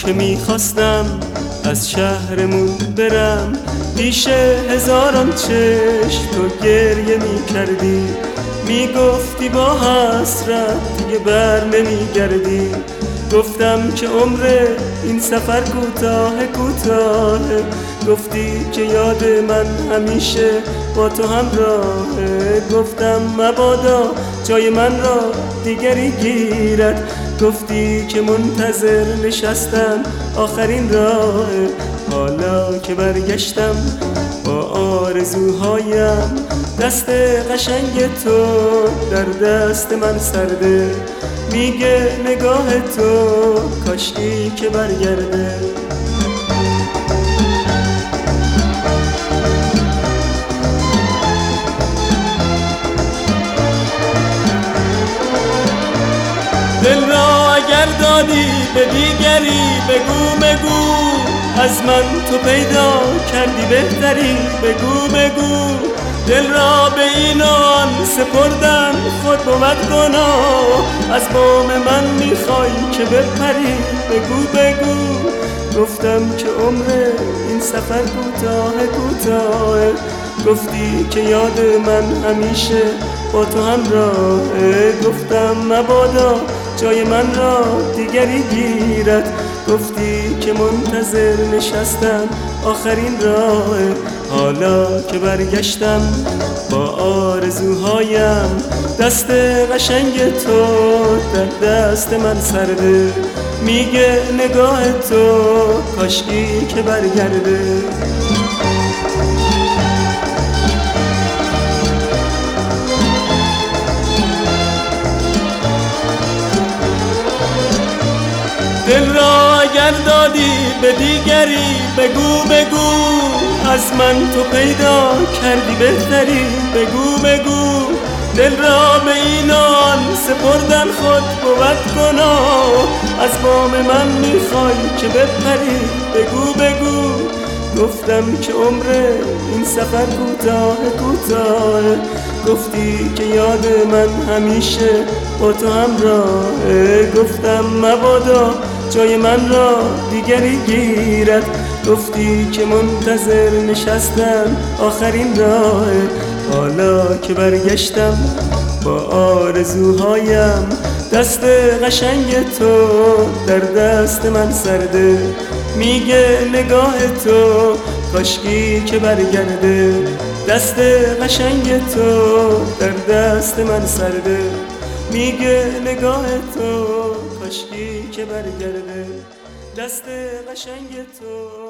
که میخواستم از شهرمون برم، پیش هزاران چشم تو گریه میکردی، میگفتی با حسرت دیگه بر نمیگردی. گفتم که عمر این سفر کوتاه کوتاهه، گفتی که یاد من همیشه با تو همراهه. گفتم مبادا جای من را دیگری گیرد، گفتی که منتظر نشستن آخرین راهه. حالا که برگشتم با آرزوهایم، دست قشنگ تو در دست من سرده، میگه نگاه تو کاشکی که برگرده. دل را اگر دادی به دیگری بگو، از من تو پیدا کردی بهتری بگو. دل را به اینان سپردن خود بود گناه، از بام من میخوای که بپری بگو. گفتم که عمر این سفر کوتاه، گفتی که یاد من همیشه با تو همراهه. گفتم مبادا جای من را دیگری گیرد، گفتی که منتظر نشستم آخرین راهه. حالا که برگشتم با آرزوهایم، دست قشنگ تو در دست من سرده، میگه نگاه تو کاشکی که برگرده. دل را اگر دادی به دیگری بگو، از من تو پیدا کردی بهتری بگو. دل را به اینان سپردن خود بود گناه، از بام من میخوای که بپری بگو. گفتم که عمر این سفر کوتاه، گفتی که یاد من همیشه با تو همراهه. گفتم مبادا جای من را دیگری گیرد، گفتی که منتظر نشستم آخرین راهه. حالا که برگشتم با آرزوهایم، دست قشنگ تو در دست من سرده، میگه نگاه تو کاشکی که برگرده. دست قشنگ تو در دست من سرده، میگه نگاه تو کاشکی که برگرده. دست قشنگ تو